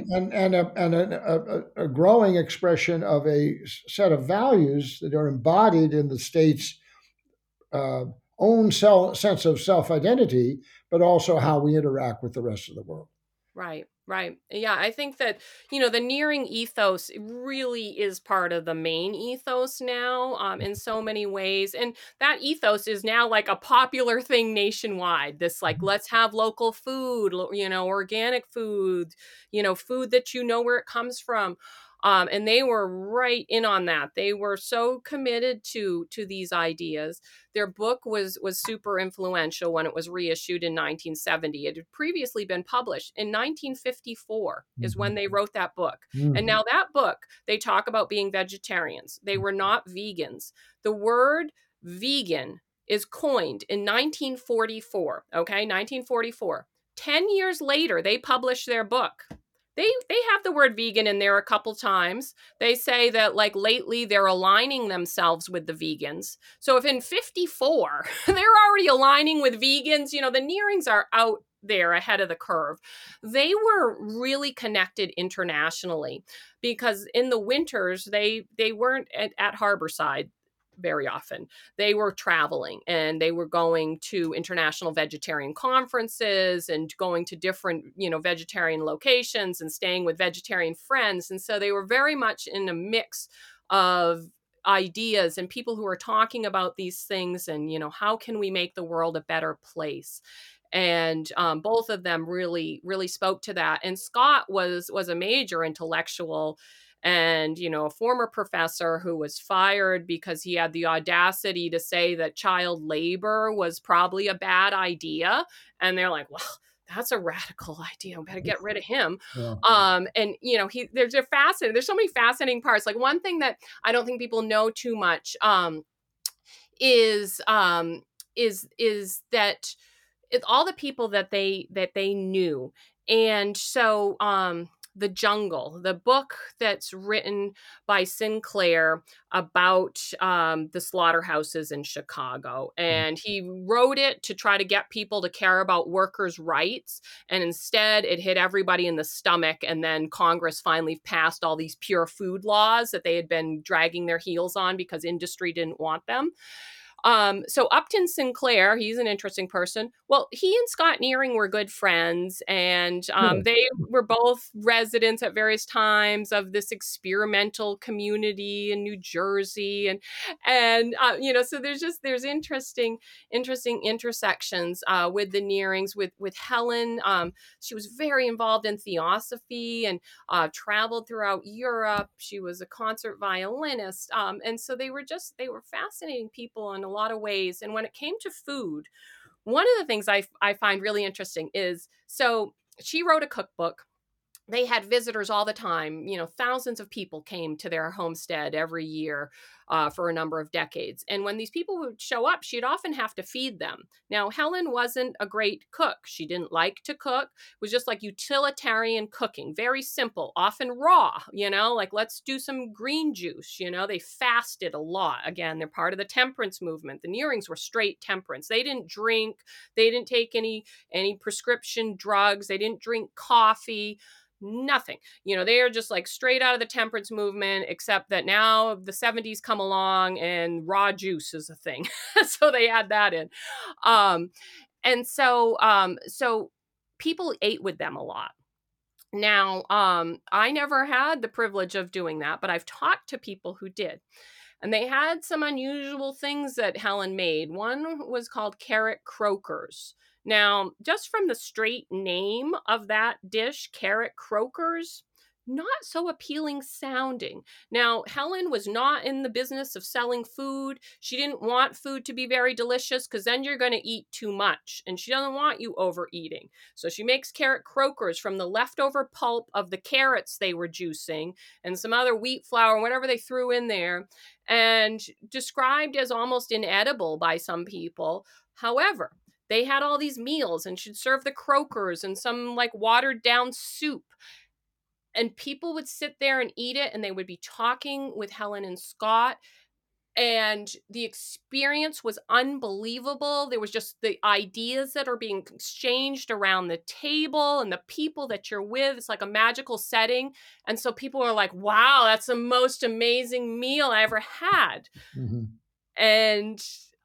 B: a growing expression of a set of values that are embodied in the state's uh, own sense of self identity, but also how we interact with the rest of the world.
C: Right, right. Yeah, I think that, the nearing ethos really is part of the main ethos now, in so many ways. And that ethos is now like a popular thing nationwide. This, like, let's have local food, organic food, food that you know where it comes from. And they were right in on that. They were so committed to these ideas. Their book was super influential when it was reissued in 1970. It had previously been published in 1954 is when they wrote that book. And now that book, they talk about being vegetarians. They were not vegans. The word vegan is coined in 1944, okay? 1944. 10 years later, they published their book. They have the word vegan in there a couple times. They say that, like, lately they're aligning themselves with the vegans. So if in 54 they're already aligning with vegans, the Nearings are out there ahead of the curve. They were really connected internationally because in the winters they weren't at Harborside very often. They were traveling and they were going to international vegetarian conferences and going to different, vegetarian locations and staying with vegetarian friends. And so they were very much in a mix of ideas and people who are talking about these things and, how can we make the world a better place? And both of them really, really spoke to that. And Scott was a major intellectual and, a former professor who was fired because he had the audacity to say that child labor was probably a bad idea. And they're like, well, that's a radical idea. We better get rid of him.
B: Yeah.
C: And there's a fascinating. There's so many fascinating parts. Like, one thing that I don't think people know too much is that it's all the people that they knew. And so The Jungle, the book that's written by Sinclair about the slaughterhouses in Chicago. And he wrote it to try to get people to care about workers' rights. And instead, it hit everybody in the stomach. And then Congress finally passed all these pure food laws that they had been dragging their heels on because industry didn't want them. So Upton Sinclair, he's an interesting person. Well, he and Scott Nearing were good friends, and they were both residents at various times of this experimental community in New Jersey, and so there's interesting intersections with the Nearings, with Helen. She was very involved in theosophy and traveled throughout Europe. She was a concert violinist, and so they were fascinating people in a lot of ways. And when it came to food, one of the things I find really interesting is, so she wrote a cookbook. They had visitors all the time. Thousands of people came to their homestead every year for a number of decades. And when these people would show up, she'd often have to feed them. Now, Helen wasn't a great cook. She didn't like to cook. It was just like utilitarian cooking, very simple, often raw, like, let's do some green juice. They fasted a lot. Again, they're part of the temperance movement. The Nearings were straight temperance. They didn't drink. They didn't take any prescription drugs. They didn't drink coffee. Nothing. They are just like straight out of the temperance movement, except that now the 70s come along and raw juice is a thing. So they add that in. And so people ate with them a lot. Now, I never had the privilege of doing that, but I've talked to people who did. And they had some unusual things that Helen made. One was called carrot croakers. Now, just from the straight name of that dish, carrot croakers, not so appealing sounding. Now, Helen was not in the business of selling food. She didn't want food to be very delicious because then you're going to eat too much. And she doesn't want you overeating. So she makes carrot croakers from the leftover pulp of the carrots they were juicing and some other wheat flour, whatever they threw in there, and described as almost inedible by some people. However, they had all these meals and she'd serve the croakers and some like watered down soup. And people would sit there and eat it, and they would be talking with Helen and Scott. And the experience was unbelievable. There was just the ideas that are being exchanged around the table and the people that you're with. It's like a magical setting. And so people are like, wow, that's the most amazing meal I ever had.
B: Mm-hmm.
C: And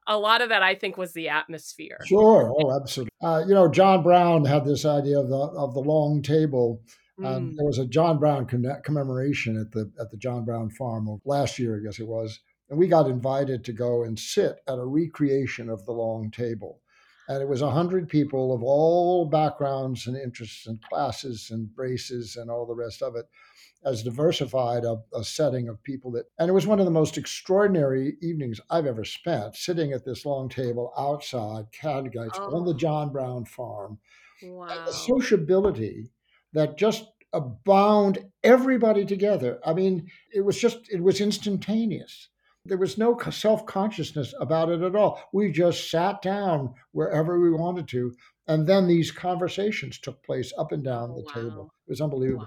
C: a lot of that, I think, was the atmosphere.
B: Sure. Oh, absolutely. John Brown had this idea of the long table. There
C: Mm.
B: was a John Brown commemoration at the John Brown farm last year, I guess it was, and we got invited to go and sit at a recreation of the long table. And it was 100 people of all backgrounds and interests and classes and races and all the rest of it, as diversified a setting of people and it was one of the most extraordinary evenings I've ever spent, sitting at this long table outside Cadgates on
C: Oh,
B: the John Brown farm, and the
C: wow.
B: sociability that just bound everybody together. I mean, it was instantaneous. There was no self consciousness about it at all. We just sat down wherever we wanted to. And then these conversations took place up and down
C: Oh,
B: the table.
C: wow.
B: It was
C: Wow.
B: unbelievable.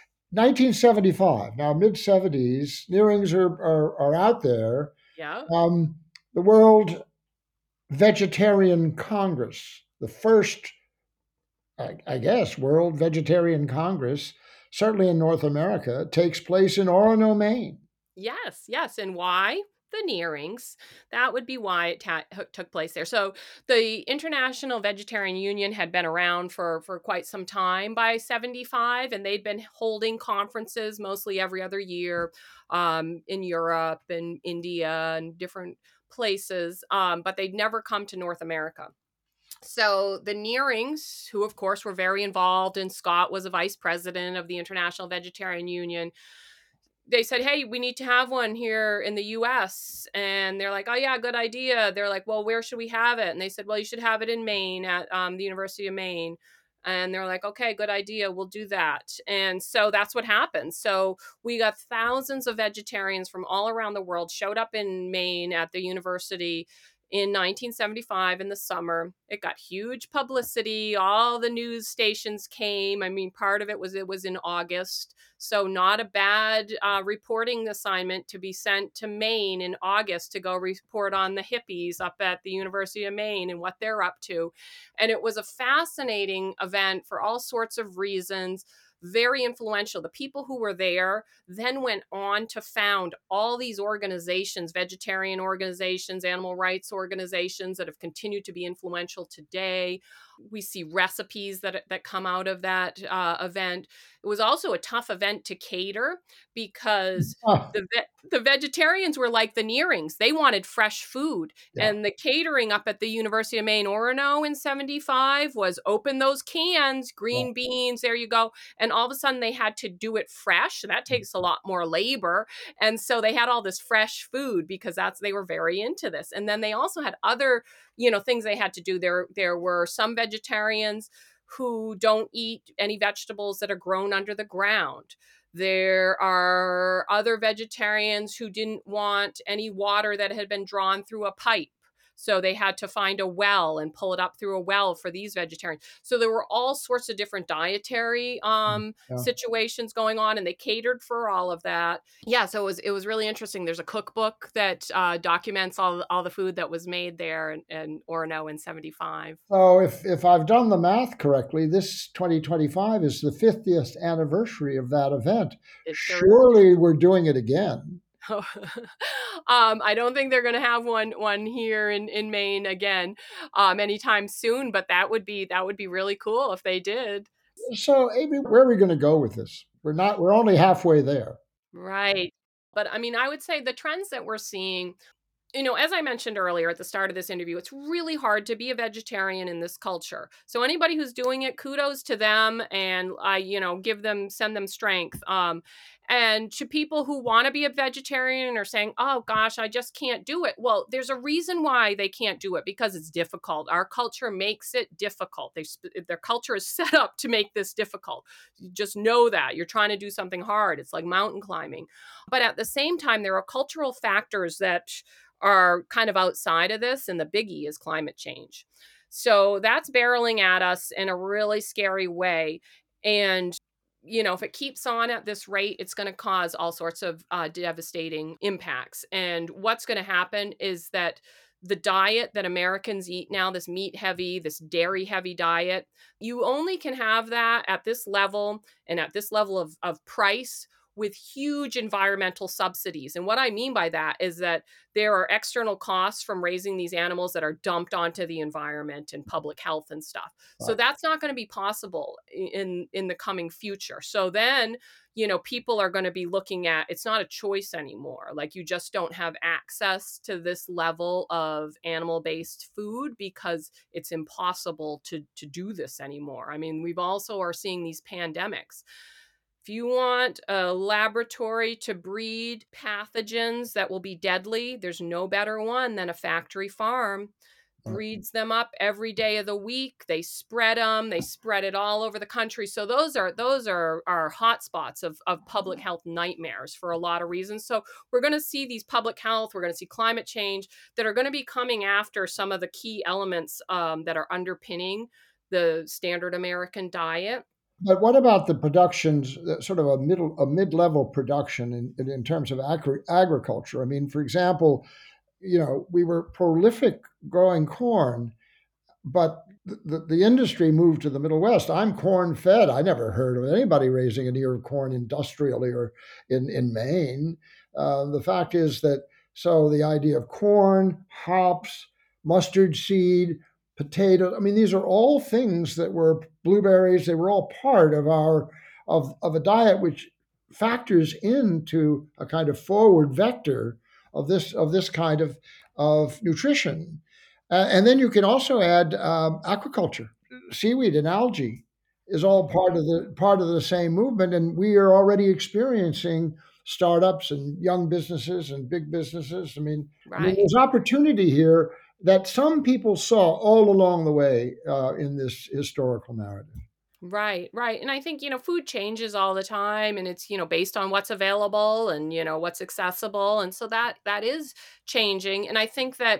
B: 1975. Now, mid 70s, nearings are out there.
C: Yeah.
B: Um, the World Vegetarian Congress, the first, I guess, World Vegetarian Congress, certainly in North America, takes place in Orono, Maine.
C: Yes, yes. And why? The Nearings. That would be why it took place there. So the International Vegetarian Union had been around for quite some time by 75, and they'd been holding conferences mostly every other year in Europe and India and different places, but they'd never come to North America. So the Nearings, who of course were very involved, and Scott was a vice president of the International Vegetarian Union, they said, "Hey, we need to have one here in the US." And they're like, "Oh yeah, good idea." They're like, "Well, where should we have it?" And they said, "Well, you should have it in Maine at the University of Maine." And they're like, "Okay, good idea. We'll do that." And so that's what happened. So we got thousands of vegetarians from all around the world showed up in Maine at the university in 1975 in the summer. It got huge publicity. All the news stations came. I mean, part of it was in August. So not a bad reporting assignment to be sent to Maine in August to go report on the hippies up at the University of Maine and what they're up to. And it was a fascinating event for all sorts of reasons. Very influential. The people who were there then went on to found all these organizations, vegetarian organizations, animal rights organizations that have continued to be influential today. We see recipes that come out of that event. It was also a tough event to cater because
B: Ah,
C: the vegetarians were like the Nearings. They wanted fresh food.
B: yeah.
C: And the catering up at the University of Maine Orono in 75 was open those cans,
B: Yeah.
C: green beans, there you go. And all of a sudden they had to do it fresh. That takes a lot more labor. And so they had all this fresh food because they were very into this. And then they also had other, things they had to do. There were some vegetarians who don't eat any vegetables that are grown under the ground. There are other vegetarians who didn't want any water that had been drawn through a pipe. So they had to find a well and pull it up through a well for these vegetarians. So there were all sorts of different dietary
B: Yeah.
C: situations going on, and they catered for all of that. Yeah, so it was really interesting. There's a cookbook that documents all the food that was made there in Orono in 75.
B: So if I've done the math correctly, this 2025 is the 50th anniversary of that event.
C: It sure
B: Surely we're doing it again.
C: I don't think they're going to have one here in Maine again anytime soon, but that would be really cool if they did.
B: So, Amy, where are we going to go with this? We're only halfway there.
C: Right. But I mean, I would say the trends that we're seeing, as I mentioned earlier at the start of this interview, it's really hard to be a vegetarian in this culture. So anybody who's doing it, kudos to them, and I, send them strength. And to people who want to be a vegetarian and are saying, "Oh gosh, I just can't do it." Well, there's a reason why they can't do it, because it's difficult. Our culture makes it difficult. Their culture is set up to make this difficult. You just know that you're trying to do something hard. It's like mountain climbing. But at the same time, there are cultural factors that are kind of outside of this, and the biggie is climate change. So that's barreling at us in a really scary way. And if it keeps on at this rate, it's going to cause all sorts of devastating impacts. And what's going to happen is that the diet that Americans eat now, this meat heavy, this dairy heavy diet, you only can have that at this level and at this level of price with huge environmental subsidies. And what I mean by that is that there are external costs from raising these animals that are dumped onto the environment and public health and stuff. So that's not going to be possible in the coming future. So then, people are going to be looking at, it's not a choice anymore. Like, you just don't have access to this level of animal-based food because it's impossible to do this anymore. I mean, we've also are seeing these pandemics. If you want a laboratory to breed pathogens that will be deadly, there's no better one than a factory farm. Breeds them up every day of the week. They spread them. They spread it all over the country. So those are hotspots of public health nightmares for a lot of reasons. So we're going to see these public health. We're going to see climate change that are going to be coming after some of the key elements that are underpinning the standard American diet.
B: But what about the productions, sort of a mid-level production in terms of agriculture? I mean, for example, we were prolific growing corn, but the industry moved to the Middle West. I'm corn fed. I never heard of anybody raising an ear of corn industrially or in Maine. The fact is that, so the idea of corn, hops, mustard seed, potato, I mean, these are all things that were blueberries. They were all part of of a diet which factors into a kind of forward vector of this kind of nutrition. And then you can also add aquaculture. Seaweed and algae is all part of the same movement, and we are already experiencing startups and young businesses and big businesses. I mean, there's opportunity here that some people saw all along the way in this historical narrative.
C: Right. And I think, food changes all the time, and it's, based on what's available and, what's accessible. And so that is changing. And I think that,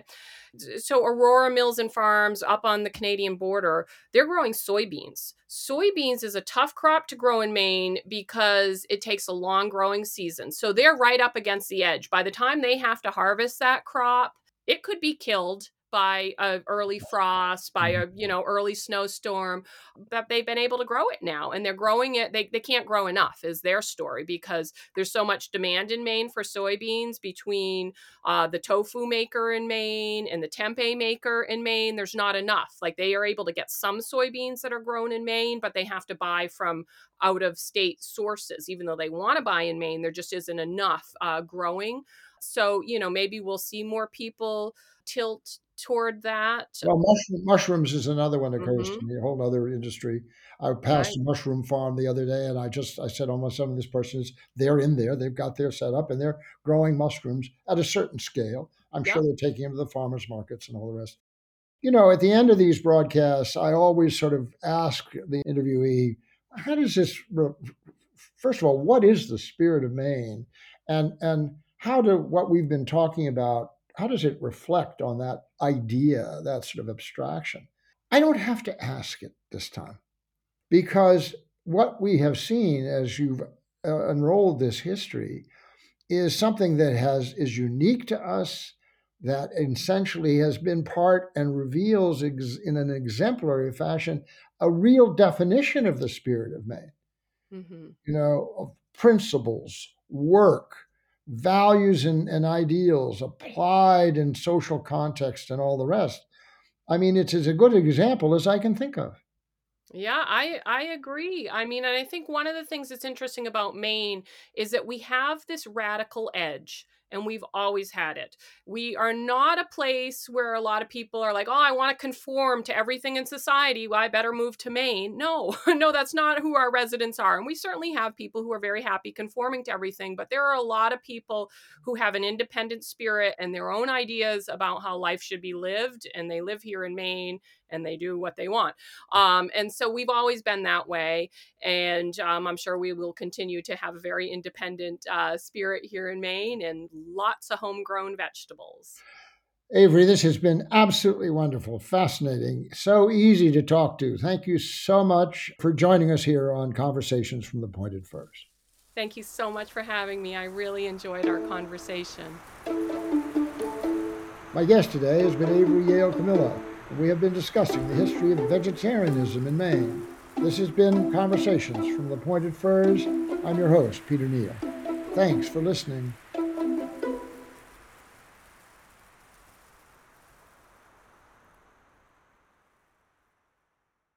C: so Aurora Mills and Farms up on the Canadian border, they're growing soybeans. Soybeans is a tough crop to grow in Maine because it takes a long growing season. So they're right up against the edge. By the time they have to harvest that crop, it could be killed by a early frost, by a early snowstorm. But they've been able to grow it now, and they're growing it. They can't grow enough is their story, because there's so much demand in Maine for soybeans between the tofu maker in Maine and the tempeh maker in Maine. There's not enough. Like, they are able to get some soybeans that are grown in Maine, but they have to buy from out of state sources. Even though they want to buy in Maine, there just isn't enough growing. So, maybe we'll see more people tilt toward that.
B: Well, mushrooms is another one that occurs to me, a whole other industry. I passed a mushroom farm the other day, and I said, almost some of this person is, they're in there, they've got their setup, and they're growing mushrooms at a certain scale. I'm sure they're taking them to the farmers markets and all the rest. At the end of these broadcasts, I always sort of ask the interviewee, how does this, first of all, what is the spirit of Maine? And how do what we've been talking about, how does it reflect on that idea, that sort of abstraction? I don't have to ask it this time, because what we have seen as you've unrolled this history is something that is unique to us, that essentially has been part and reveals in an exemplary fashion a real definition of the spirit of Maine. Of principles, work, values and ideals applied in social context and all the rest. I mean, it's as a good example as I can think of.
C: Yeah, I agree. I mean, and I think one of the things that's interesting about Maine is that we have this radical edge, and we've always had it. We are not a place where a lot of people are like, oh, I want to conform to everything in society. Well, I better move to Maine. No, no, that's not who our residents are. And we certainly have people who are very happy conforming to everything, but there are a lot of people who have an independent spirit and their own ideas about how life should be lived, and they live here in Maine, and they do what they want. And so we've always been that way. And I'm sure we will continue to have a very independent spirit here in Maine, and lots of homegrown vegetables.
B: Avery, this has been absolutely wonderful, fascinating, so easy to talk to. Thank you so much for joining us here on Conversations from the Pointed Firs.
C: Thank you so much for having me. I really enjoyed our conversation.
B: My guest today has been Avery Yale Camilla, and we have been discussing the history of vegetarianism in Maine. This has been Conversations from the Pointed Firs. I'm your host, Peter Neal. Thanks for listening.